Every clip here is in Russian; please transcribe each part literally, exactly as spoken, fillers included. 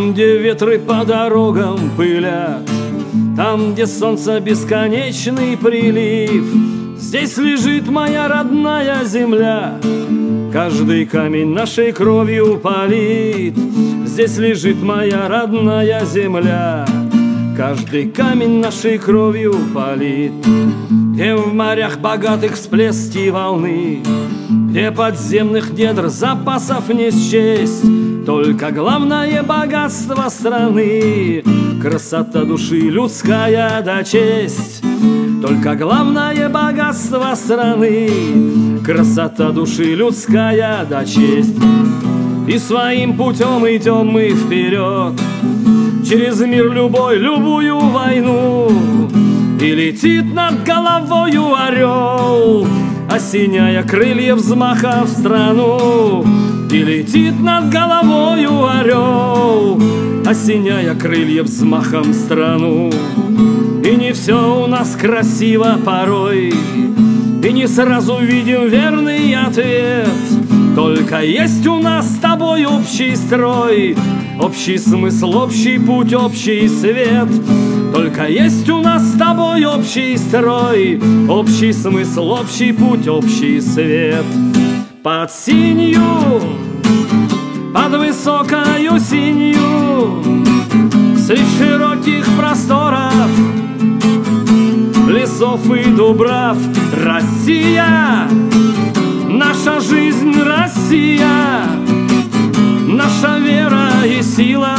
Там, где ветры по дорогам пылят, там, где солнце бесконечный прилив, здесь лежит моя родная земля. Каждый камень нашей кровью полит. Здесь лежит моя родная земля. Каждый камень нашей кровью полит. Где в морях богатых всплески волны, где подземных недр запасов не счесть, только главное богатство страны — красота души людская да честь. Только главное богатство страны — красота души людская да честь. И своим путем идем мы вперед, через мир любой, любую войну. И летит над головою орел, осеняя крылья взмаха в страну. И летит над головою орел, осеняя крылья взмахом страну. И не все у нас красиво порой, и не сразу видим верный ответ. Только есть у нас с тобой общий строй, общий смысл, общий путь, общий свет. Только есть у нас с тобой общий строй, общий смысл, общий путь, общий свет. Под синью, под высокою синью, средь широких просторов лесов и дубрав, Россия, наша жизнь, Россия, наша вера и сила.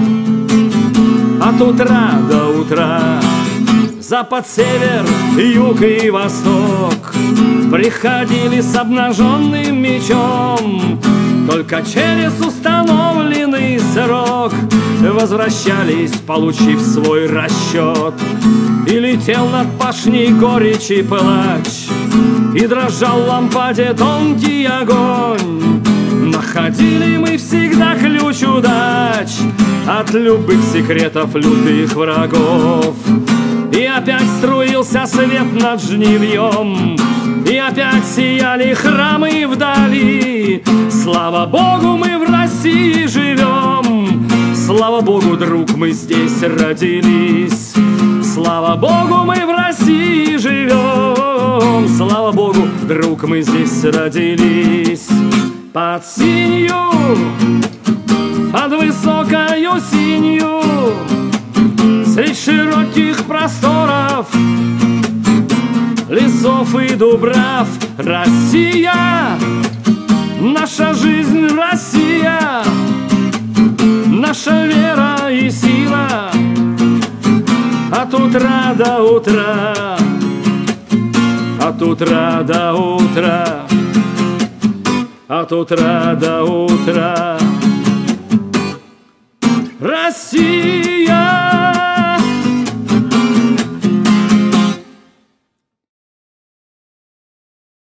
От утра до утра, запад, север, юг и восток приходили с обнаженным мечом. Только через установленный срок возвращались, получив свой расчет. И летел над пашней горечь и плач, и дрожал в лампаде тонкий огонь. Находили мы всегда ключ удач от любых секретов лютых врагов. И опять струился свет над жнивьем, и опять сияли храмы вдали. Слава Богу, мы в России живем, слава Богу, друг, мы здесь родились. Слава Богу, мы в России живем, слава Богу, друг, мы здесь родились. Под синью, под высокою синью, средь широких просторов лесов и дубрав, Россия, наша жизнь, Россия, наша вера и сила. От утра до утра, от утра до утра, от утра до утра, Россия.